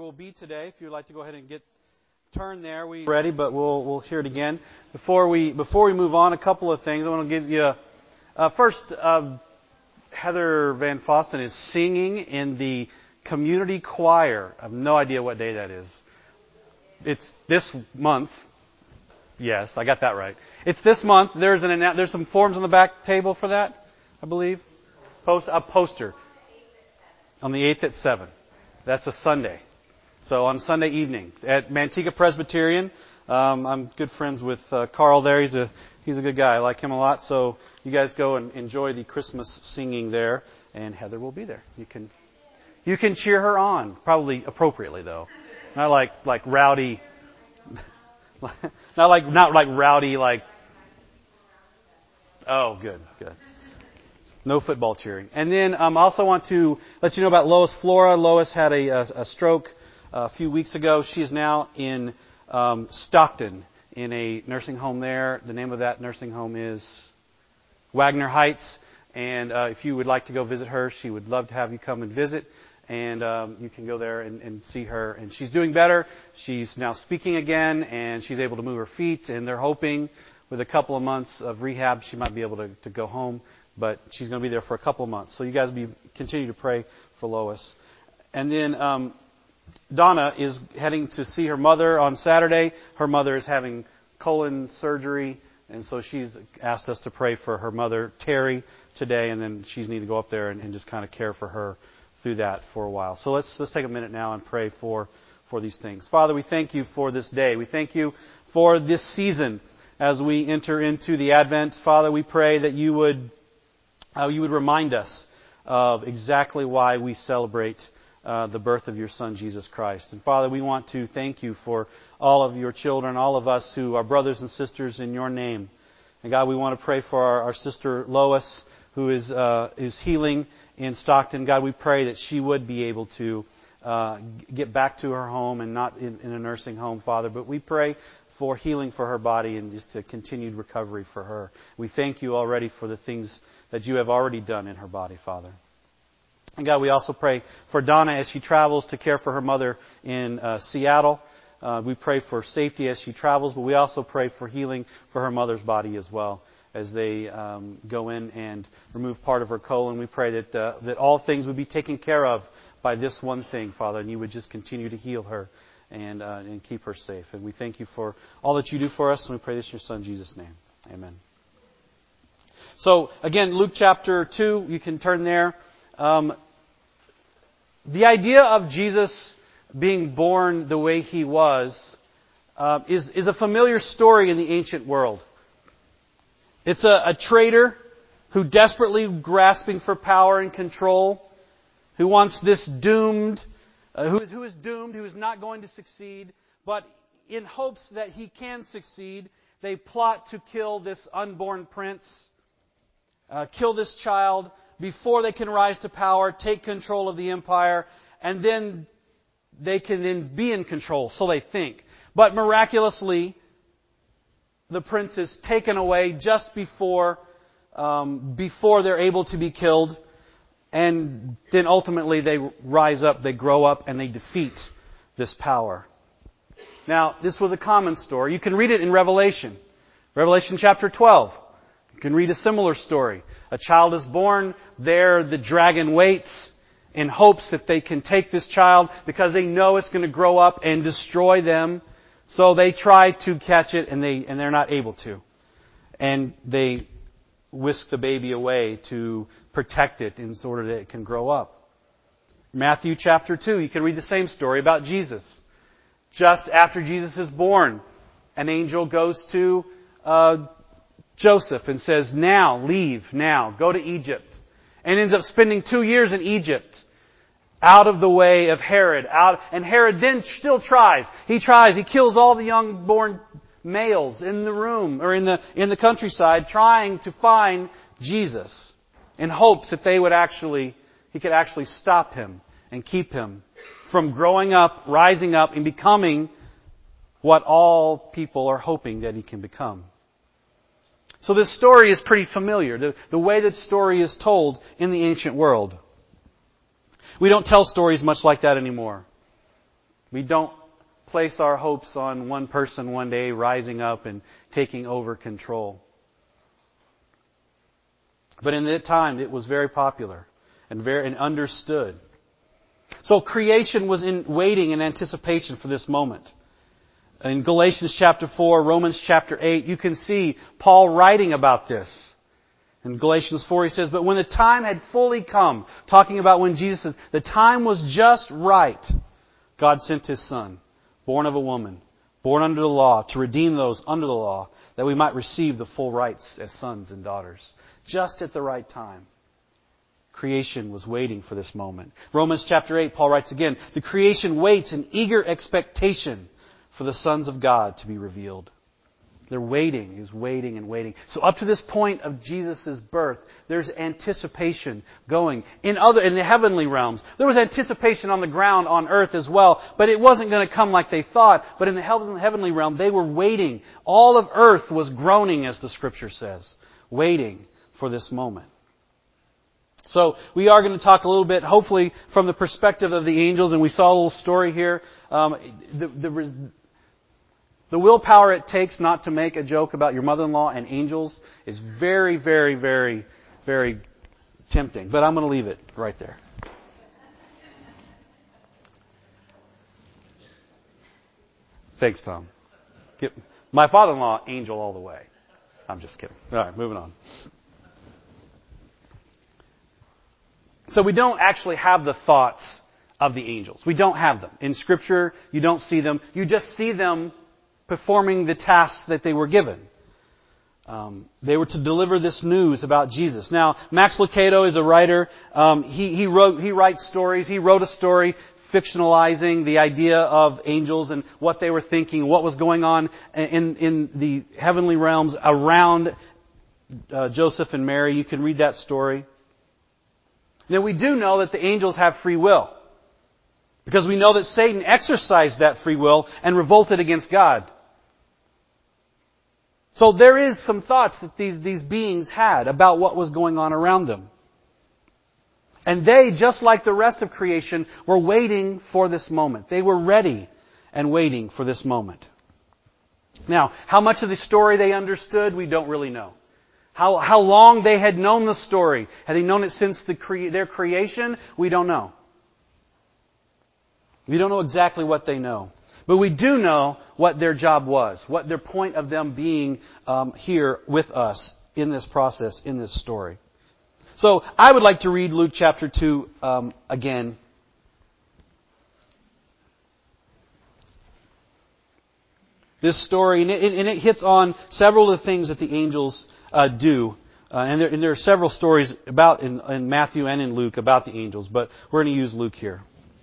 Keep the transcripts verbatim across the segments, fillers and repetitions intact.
will be today. If you'd like to go ahead and get turned there, we ready, but we'll we'll hear it again. Before we before we move on, a couple of things I want to give you. Uh, first, uh, Heather Van Fosten is singing in the community choir. I have no idea what day that is. It's this month. Yes, I got that right. It's this month. There's an there's some forms on the back table for that, I believe. Post a poster on the eighth at seven. That's a Sunday. So on Sunday evening at Manteca Presbyterian, um, I'm good friends with uh, Carl there. He's a he's a good guy. I like him a lot. So you guys go and enjoy the Christmas singing there, and Heather will be there. You can you can cheer her on, probably appropriately though, not like like rowdy, not like not like rowdy like. Oh, good, good. No football cheering. And then I um, also want to let you know about Lois Flora. Lois had a, a, a stroke a few weeks ago. She is now in um, Stockton in a nursing home there. The name of that nursing home is Wagner Heights. And uh, if you would like to go visit her, she would love to have you come and visit. And um, you can go there and, and see her. And she's doing better. She's now speaking again, and she's able to move her feet. And they're hoping with a couple of months of rehab, she might be able to, to go home. But she's going to be there for a couple of months. So you guys be continue to pray for Lois. And then um, Donna is heading to see her mother on Saturday. Her mother is having colon surgery, and so she's asked us to pray for her mother, Terry, today. And then she's need to go up there and, and just kind of care for her through that for a while. So let's let's take a minute now and pray for for these things. Father, we thank you for this day. We thank you for this season as we enter into the Advent. Father, we pray that you would Uh, you would remind us of exactly why we celebrate uh, the birth of your Son, Jesus Christ. And Father, we want to thank you for all of your children, all of us who are brothers and sisters in your name. And God, we want to pray for our, our sister Lois, who is uh, is healing in Stockton. God, we pray that she would be able to uh, get back to her home and not in, in a nursing home, Father. But we pray for healing for her body and just a continued recovery for her. We thank you already for the things that you have already done in her body, Father. And God, we also pray for Donna as she travels to care for her mother in uh, Seattle. Uh, we pray for safety as she travels, but we also pray for healing for her mother's body as well as they um, go in and remove part of her colon. We pray that uh, that all things would be taken care of by this one thing, Father, and you would just continue to heal her and uh, and keep her safe. And we thank you for all that you do for us, and we pray this in your Son, Jesus' name. Amen. So, again, Luke chapter two, you can turn there. Um, the idea of Jesus being born the way he was uh, is, is a familiar story in the ancient world. It's a, a traitor who desperately grasping for power and control, who wants this doomed, uh, who, is, who is doomed, who is not going to succeed, but in hopes that he can succeed, they plot to kill this unborn prince. Uh, kill this child before they can rise to power, take control of the empire, and then they can then be in control, so they think. But miraculously, the prince is taken away just before um, before they're able to be killed, and then ultimately they rise up, they grow up, and they defeat this power. Now, this was a common story. You can read it in Revelation, Revelation chapter twelve. You can read a similar story. A child is born. There the dragon waits in hopes that they can take this child because they know it's going to grow up and destroy them. So they try to catch it and they and they're not able to. And they whisk the baby away to protect it in order that it can grow up. Matthew chapter two, you can read the same story about Jesus. Just after Jesus is born, an angel goes to uh Joseph and says, now, leave, now, go to Egypt. And ends up spending two years in Egypt, out of the way of Herod. Out, and Herod then still tries. He tries, he kills all the young born males in the room, or in the, in the countryside, trying to find Jesus, in hopes that they would actually, he could actually stop him and keep him from growing up, rising up, and becoming what all people are hoping that he can become. So this story is pretty familiar, the, the way that story is told in the ancient world. We don't tell stories much like that anymore. We don't place our hopes on one person one day rising up and taking over control. But in that time, it was very popular and very and understood. So creation was in waiting in anticipation for this moment. In Galatians chapter four, Romans chapter eight, you can see Paul writing about this. In Galatians four he says, but when the time had fully come, talking about when Jesus says, the time was just right, God sent His Son, born of a woman, born under the law, to redeem those under the law, that we might receive the full rights as sons and daughters. Just at the right time. Creation was waiting for this moment. Romans chapter eight, Paul writes again, the creation waits in eager expectation for the sons of God to be revealed. They're waiting. He was waiting and waiting. So up to this point of Jesus' birth, there's anticipation going. In other, in the heavenly realms, there was anticipation on the ground, on earth as well, but it wasn't going to come like they thought. But in the heavenly realm, they were waiting. All of earth was groaning, as the Scripture says, waiting for this moment. So we are going to talk a little bit, hopefully, from the perspective of the angels, and we saw a little story here. Um, the, the, the willpower it takes not to make a joke about your mother-in-law and angels is very, very, very, very tempting. But I'm going to leave it right there. Thanks, Tom. Get, my father-in-law, angel all the way. I'm just kidding. All right, moving on. So we don't actually have the thoughts of the angels. We don't have them. In Scripture, you don't see them. You just see them performing the tasks that they were given. Um, they were to deliver this news about Jesus. Now, Max Lucado is a writer. Um, he, he wrote, he writes stories. He wrote a story fictionalizing the idea of angels and what they were thinking, what was going on in, in the heavenly realms around uh, Joseph and Mary. You can read that story. Now we do know that the angels have free will. Because we know that Satan exercised that free will and revolted against God. So there is some thoughts that these, these beings had about what was going on around them. And they, just like the rest of creation, were waiting for this moment. They were ready and waiting for this moment. Now, how much of the story they understood, we don't really know. How, how long they had known the story. Had they known it since the cre- their creation? We don't know. We don't know exactly what they know. But we do know what their job was. What their point of them being um, here with us in this process, in this story. So I would like to read Luke chapter two um, again. This story, and it, and it hits on several of the things that the angels uh, do. Uh, and, there, and there are several stories about in, in Matthew and in Luke about the angels, but we're going to use Luke here.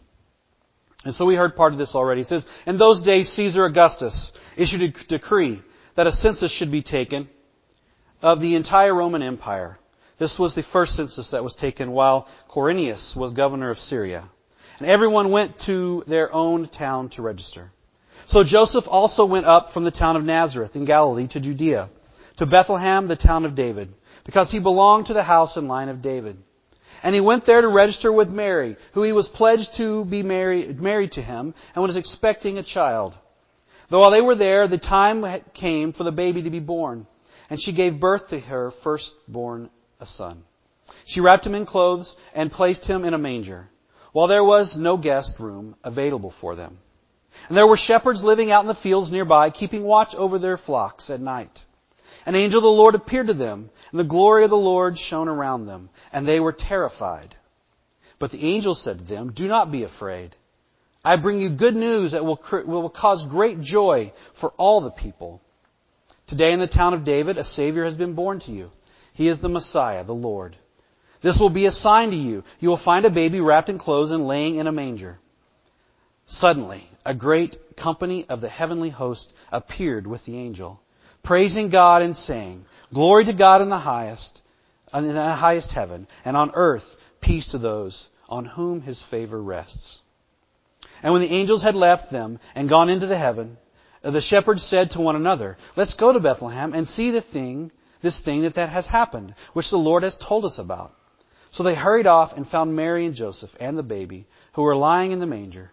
And so we heard part of this already. It says, in those days Caesar Augustus issued a decree that a census should be taken of the entire Roman Empire. This was the first census that was taken while Quirinius was governor of Syria. And everyone went to their own town to register. So Joseph also went up from the town of Nazareth in Galilee to Judea, to Bethlehem, the town of David, because he belonged to the house and line of David. And he went there to register with Mary, who he was pledged to be married, married to him, and was expecting a child. Though while they were there, the time came for the baby to be born, and she gave birth to her firstborn, a son. She wrapped him in clothes and placed him in a manger, while there was no guest room available for them. And there were shepherds living out in the fields nearby, keeping watch over their flocks at night. An angel of the Lord appeared to them, and the glory of the Lord shone around them, and they were terrified. But the angel said to them, do not be afraid. I bring you good news that will, will cause great joy for all the people. Today in the town of David, a Savior has been born to you. He is the Messiah, the Lord. This will be a sign to you. You will find a baby wrapped in clothes and laying in a manger. Suddenly, a great company of the heavenly host appeared with the angel, praising God and saying, glory to God in the highest, in the highest heaven, and on earth peace to those on whom His favor rests. And when the angels had left them and gone into the heaven, the shepherds said to one another, let's go to Bethlehem and see the thing, this thing that, that has happened, which the Lord has told us about. So they hurried off and found Mary and Joseph and the baby, who were lying in the manger.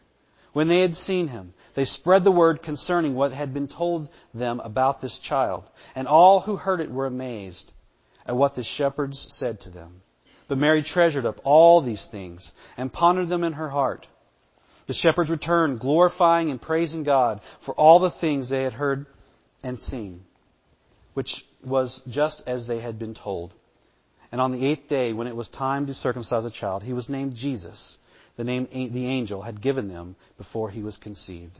When they had seen him, they spread the word concerning what had been told them about this child. And all who heard it were amazed at what the shepherds said to them. But Mary treasured up all these things and pondered them in her heart. The shepherds returned, glorifying and praising God for all the things they had heard and seen, which was just as they had been told. And on the eighth day, when it was time to circumcise a child, he was named Jesus, the name the angel had given them before he was conceived.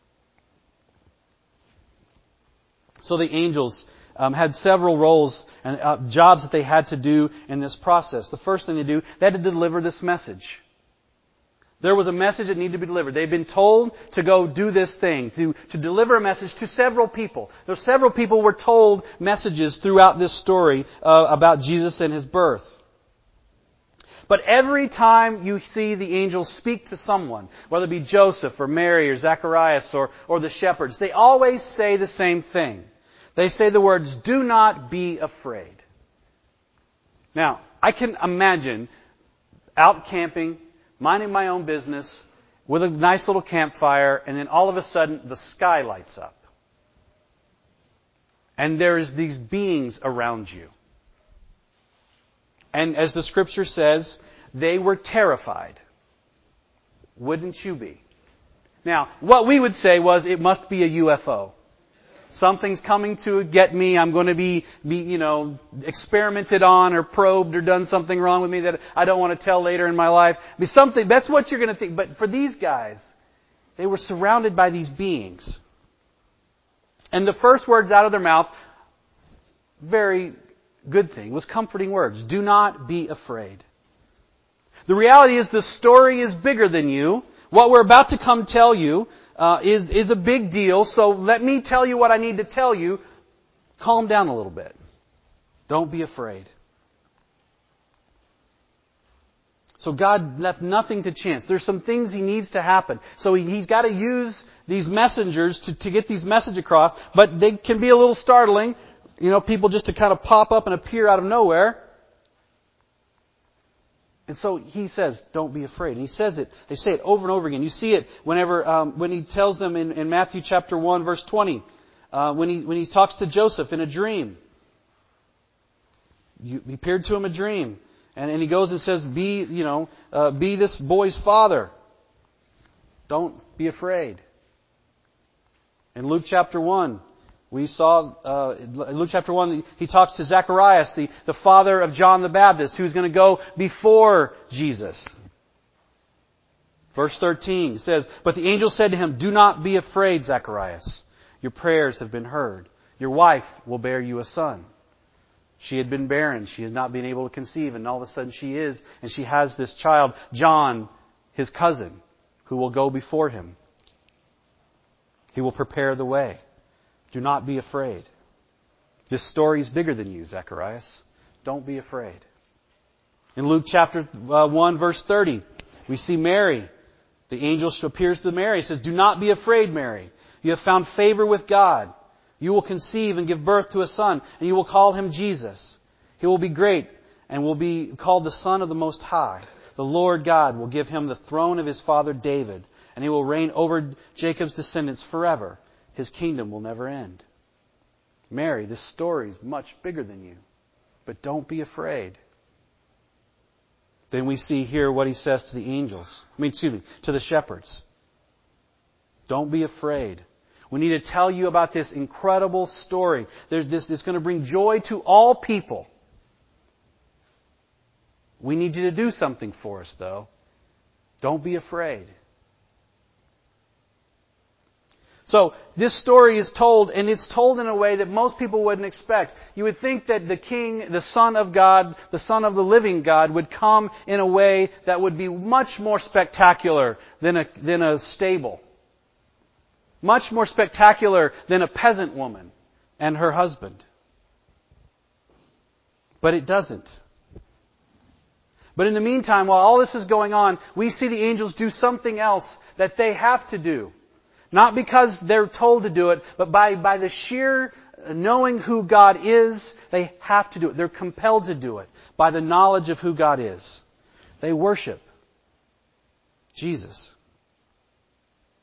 So the angels um, had several roles and uh, jobs that they had to do in this process. The first thing they do, they had to deliver this message. There was a message that needed to be delivered. They'd been told to go do this thing, to, to deliver a message to several people. There several people were told messages throughout this story uh, about Jesus and His birth. But every time you see the angels speak to someone, whether it be Joseph or Mary or Zacharias or, or the shepherds, they always say the same thing. They say the words, "Do not be afraid." Now, I can imagine out camping, minding my own business, with a nice little campfire, and then all of a sudden the sky lights up. And there's these beings around you. And as the scripture says, they were terrified. Wouldn't you be? Now, what we would say was, it must be a U F O. Something's coming to get me. I'm going to be, be, you know, experimented on or probed or done something wrong with me that I don't want to tell later in my life. Be something. That's what you're going to think. But for these guys, they were surrounded by these beings. And the first words out of their mouth, very good thing, was comforting words. Do not be afraid. The reality is the story is bigger than you. What we're about to come tell you Uh, is, is a big deal, so let me tell you what I need to tell you. Calm down a little bit. Don't be afraid. So God left nothing to chance. There's some things He needs to happen. So he, He's got to use these messengers to, to get these messages across, but they can be a little startling. You know, people just to kind of pop up and appear out of nowhere. And so He says, don't be afraid. And He says it, they say it over and over again. You see it whenever, um, when He tells them in, in Matthew chapter one verse twenty, uh, when He, when He talks to Joseph in a dream. You, he appeared to him a dream. And, and He goes and says, be, you know, uh, be this boy's father. Don't be afraid. In Luke chapter one, we saw, uh, in Luke chapter one, He talks to Zacharias, the, the father of John the Baptist, who's going to go before Jesus. Verse thirteen says, "But the angel said to him, 'Do not be afraid, Zacharias. Your prayers have been heard. Your wife will bear you a son.'" She had been barren. She has not been able to conceive, and all of a sudden she is, and she has this child, John, his cousin, who will go before him. He will prepare the way. Do not be afraid. This story is bigger than you, Zacharias. Don't be afraid. In Luke chapter one, verse thirty, we see Mary. The angel appears to Mary. He says, "Do not be afraid, Mary. You have found favor with God. You will conceive and give birth to a son, and you will call him Jesus. He will be great and will be called the Son of the Most High. The Lord God will give him the throne of his father David, and he will reign over Jacob's descendants forever. His kingdom will never end." Mary, this story is much bigger than you. But don't be afraid. Then we see here what He says to the angels. I mean, excuse me, to the shepherds. Don't be afraid. We need to tell you about this incredible story. There's this, it's going to bring joy to all people. We need you to do something for us, though. Don't be afraid. So, this story is told, and it's told in a way that most people wouldn't expect. You would think that the King, the Son of God, the Son of the living God, would come in a way that would be much more spectacular than a, than a stable. Much more spectacular than a peasant woman and her husband. But it doesn't. But in the meantime, while all this is going on, we see the angels do something else that they have to do. Not because they're told to do it, but by, by the sheer knowing who God is, they have to do it. They're compelled to do it by the knowledge of who God is. They worship Jesus.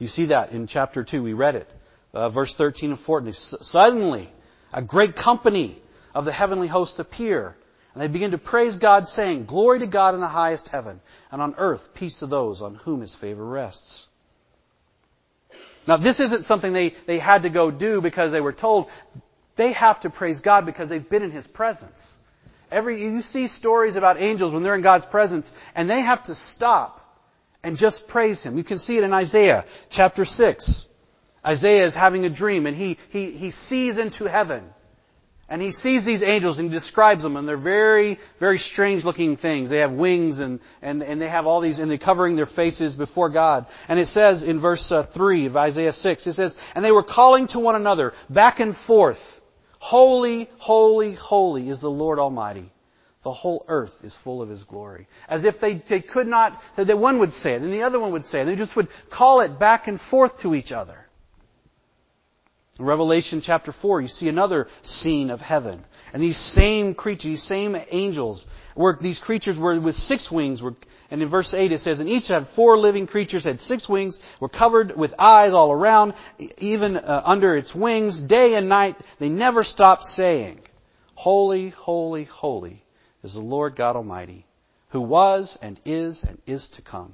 You see that in chapter two. We read it. Uh, verse thirteen and fourteen. Suddenly, a great company of the heavenly hosts appear. And they begin to praise God, saying, Glory to God in the highest heaven, and on earth peace to those on whom His favor rests. Now this isn't something they, they had to go do because they were told. They have to praise God because they've been in His presence. Every, you see stories about angels when they're in God's presence, and they have to stop and just praise Him. You can see it in Isaiah chapter six. Isaiah is having a dream, and he, he, he sees into heaven. And he sees these angels and he describes them, and they're very, very strange looking things. They have wings and, and, and they have all these, and they're covering their faces before God. And it says in verse uh, three of Isaiah six, it says, And they were calling to one another back and forth, Holy, holy, holy is the Lord Almighty. The whole earth is full of His glory. As if they, they could not, that one would say it and the other one would say it. They just would call it back and forth to each other. In Revelation chapter four, you see another scene of heaven. And these same creatures, these same angels, were, these creatures were with six wings. Were, and in verse eight it says, And each had four living creatures, had six wings, were covered with eyes all around, even uh, under its wings. Day and night, they never stopped saying, Holy, holy, holy is the Lord God Almighty, who was and is and is to come.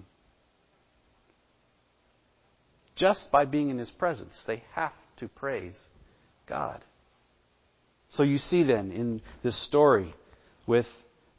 Just by being in His presence, they have to praise God. So you see then in this story with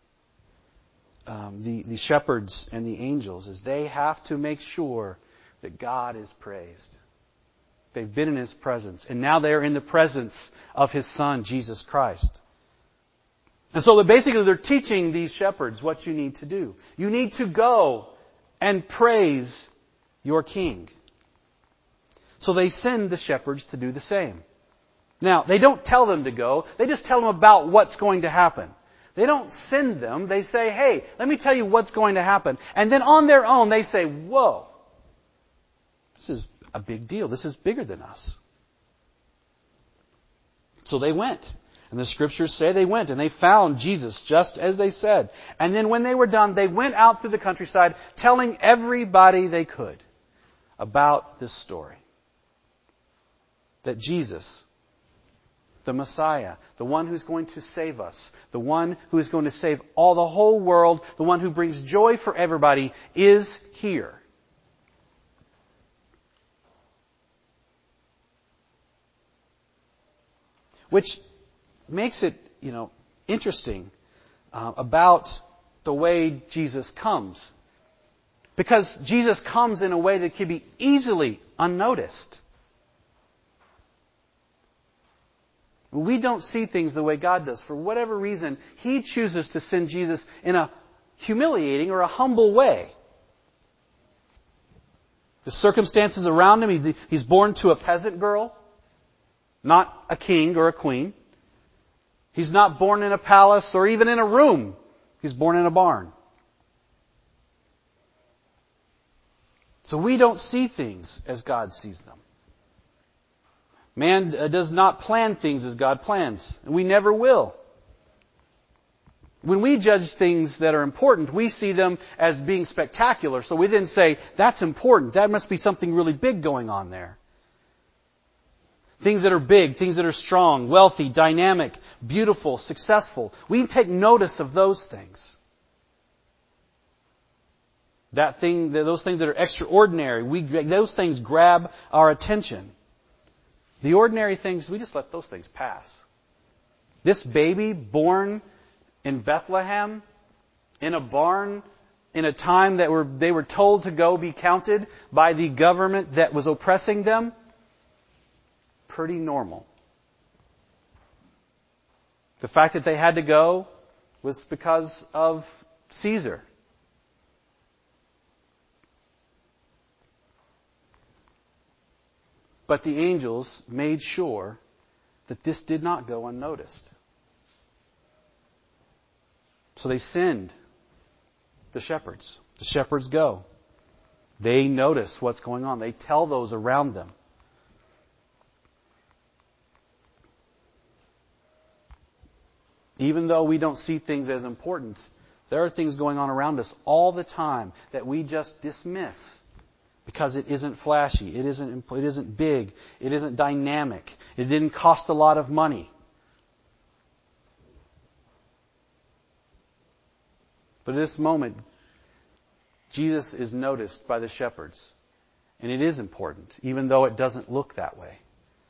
um, the, the shepherds and the angels is they have to make sure that God is praised. They've been in His presence, and now they're in the presence of His Son, Jesus Christ. And so basically they're teaching these shepherds what you need to do. You need to go and praise your King. So they send the shepherds to do the same. Now, they don't tell them to go. They just tell them about what's going to happen. They don't send them. They say, hey, let me tell you what's going to happen. And then on their own, they say, whoa, this is a big deal. This is bigger than us. So they went. And the Scriptures say they went and they found Jesus just as they said. And then when they were done, they went out through the countryside telling everybody they could about this story. That Jesus, the Messiah, the one who's going to save us, the one who is going to save all the whole world, the one who brings joy for everybody, is here. Which makes it, you know, interesting uh, about the way Jesus comes. Because Jesus comes in a way that can be easily unnoticed. We don't see things the way God does. For whatever reason, He chooses to send Jesus in a humiliating or a humble way. The circumstances around Him, He's born to a peasant girl, not a king or a queen. He's not born in a palace or even in a room. He's born in a barn. So we don't see things as God sees them. Man does not plan things as God plans. And we never will. When we judge things that are important, we see them as being spectacular. So we then say, that's important. That must be something really big going on there. Things that are big, things that are strong, wealthy, dynamic, beautiful, successful. We take notice of those things. That thing, those things that are extraordinary, we, those things grab our attention. The ordinary things, we just let those things pass. This baby born in Bethlehem, in a barn, in a time that were, they were told to go be counted by the government that was oppressing them, pretty normal. The fact that they had to go was because of Caesar. But the angels made sure that this did not go unnoticed. So they send the shepherds. The shepherds go. They notice what's going on. They tell those around them. Even though we don't see things as important, there are things going on around us all the time that we just dismiss Because it isn't flashy, it isn't, it isn't big, it isn't dynamic, it didn't cost a lot of money. But at this moment, Jesus is noticed by the shepherds. And it is important, even though it doesn't look that way.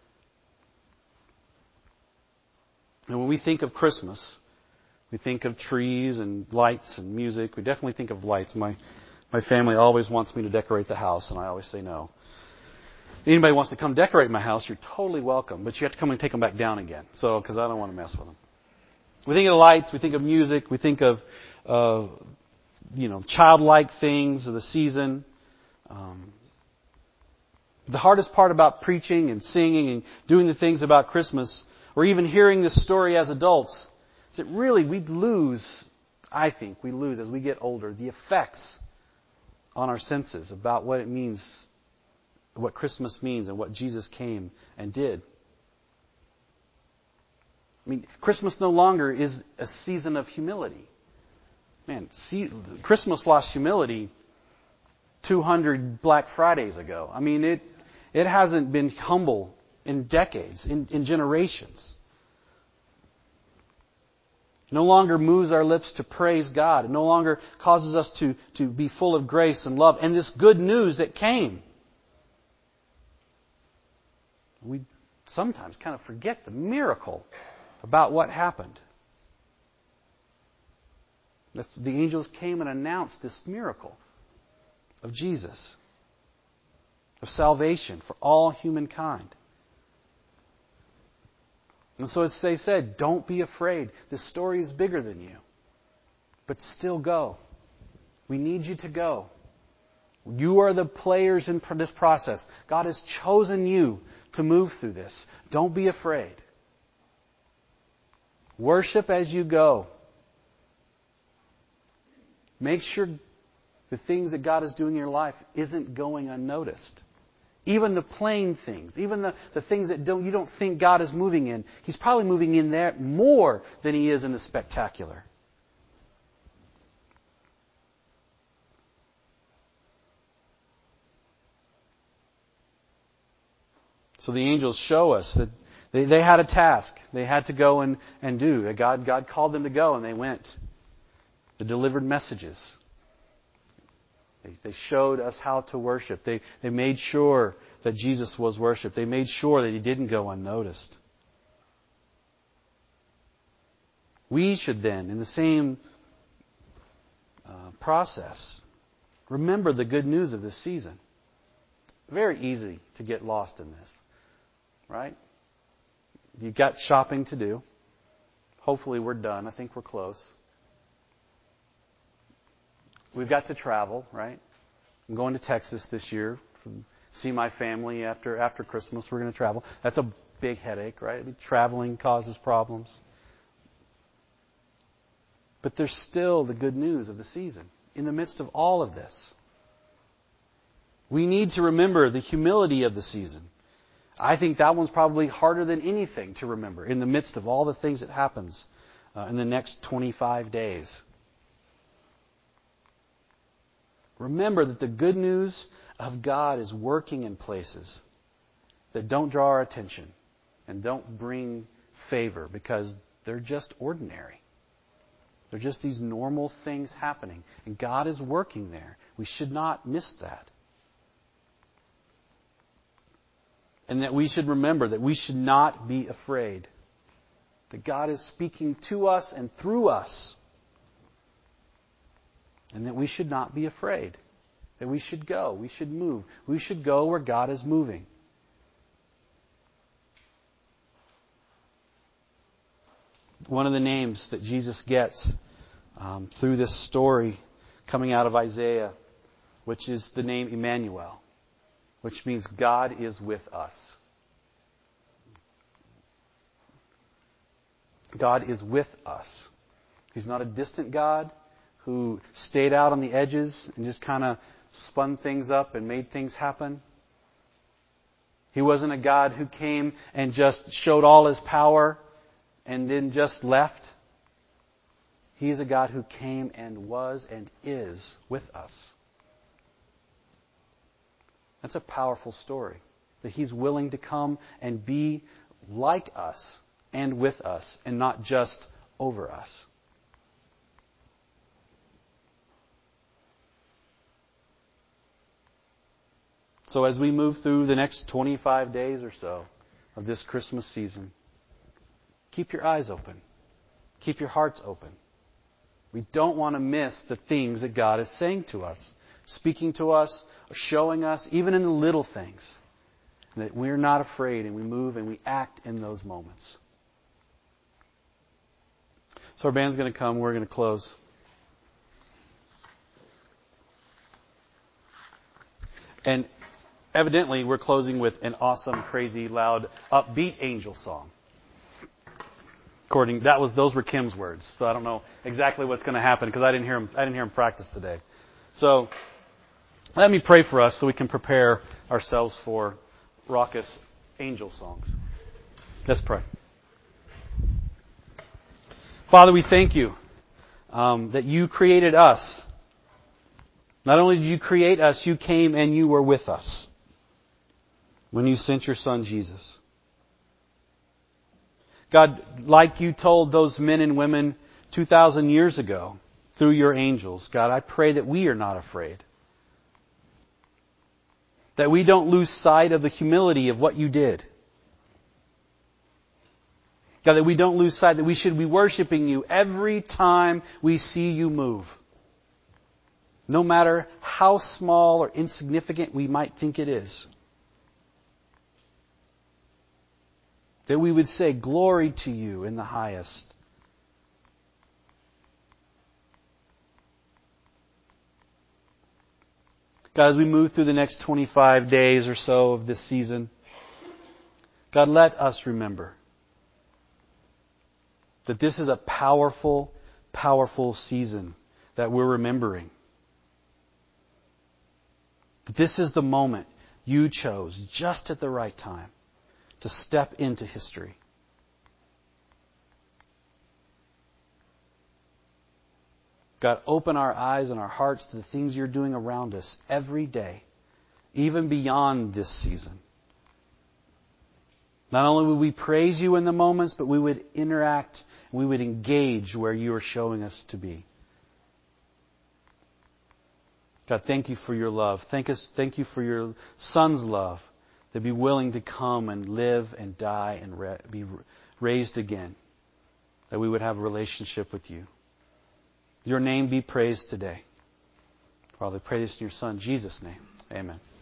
And when we think of Christmas, we think of trees and lights and music. We definitely think of lights. My my family always wants me to decorate the house, and I always say no. Anybody wants to come decorate my house, you're totally welcome, but you have to come and take them back down again. So, because I don't want to mess with them. We think of lights, we think of music, we think of, uh, you know, childlike things of the season. Um, the hardest part about preaching and singing and doing the things about Christmas, or even hearing this story as adults, is that really we lose, I think we lose as we get older, the effects on our senses about what it means, what Christmas means and what Jesus came and did. I mean, Christmas no longer is a season of humility. Man, see, Christmas lost humility two hundred Black Fridays ago. I mean, it it hasn't been humble in decades, in, in generations. No longer moves our lips to praise God. It no longer causes us to, to be full of grace and love and this good news that came. We sometimes kind of forget the miracle about what happened. The angels came and announced this miracle of Jesus, of salvation for all humankind. And so as they said, don't be afraid. This story is bigger than you. But still go. We need you to go. You are the players in this process. God has chosen you to move through this. Don't be afraid. Worship as you go. Make sure the things that God is doing in your life isn't going unnoticed. Even the plain things, even the, the things that don't you don't think God is moving in, He's probably moving in there more than He is in the spectacular. So the angels show us that they, they had a task. They had to go and, and do. That God, God called them to go, and they went. They delivered messages. They, they showed us how to worship. They, they made sure that Jesus was worshipped. They made sure that He didn't go unnoticed. We should then, in the same uh, process, remember the good news of this season. Very easy to get lost in this, right? You've got shopping to do. Hopefully we're done. I think we're close. We've got to travel, right? I'm going to Texas this year to see my family after after Christmas. We're going to travel. That's a big headache, right? I mean, traveling causes problems. But there's still the good news of the season in the midst of all of this. We need to remember the humility of the season. I think that one's probably harder than anything to remember in the midst of all the things that happens uh, in the next twenty-five days. Remember that the good news of God is working in places that don't draw our attention and don't bring favor because they're just ordinary. They're just these normal things happening. And God is working there. We should not miss that. And that we should remember that we should not be afraid. That God is speaking to us and through us. And that we should not be afraid. That we should go. We should move. We should go where God is moving. One of the names that Jesus gets um, through this story coming out of Isaiah, which is the name Emmanuel, which means God is with us. God is with us. He's not a distant God who stayed out on the edges and just kind of spun things up and made things happen. He wasn't a God who came and just showed all His power and then just left. He's a God who came and was and is with us. That's a powerful story. That He's willing to come and be like us and with us and not just over us. So as we move through the next twenty-five days or so of this Christmas season, keep your eyes open. Keep your hearts open. We don't want to miss the things that God is saying to us, speaking to us, showing us, even in the little things. And that we're not afraid and we move and we act in those moments. So our band's going to come. We're going to close. And evidently, we're closing with an awesome, crazy, loud, upbeat angel song. According, that was those were Kim's words, so I don't know exactly what's going to happen because I didn't hear him. I didn't hear him practice today. So let me pray for us so we can prepare ourselves for raucous angel songs. Let's pray. Father, we thank you um, that you created us. Not only did you create us, you came and you were with us when you sent your Son, Jesus. God, like you told those men and women two thousand years ago through your angels, God, I pray that we are not afraid. That we don't lose sight of the humility of what you did. God, that we don't lose sight that we should be worshiping you every time we see you move. No matter how small or insignificant we might think it is. That we would say, glory to you in the highest. God, as we move through the next twenty-five days or so of this season, God, let us remember that this is a powerful, powerful season that we're remembering. That this is the moment you chose just at the right time to step into history. God, open our eyes and our hearts to the things you're doing around us every day, even beyond this season. Not only would we praise you in the moments, but we would interact, we would engage where you are showing us to be. God, thank you for your love. Thank us, thank you for your Son's love. To be willing to come and live and die and re- be raised again. That we would have a relationship with you. Your name be praised today. Father, I pray this in your Son, Jesus' name. Amen.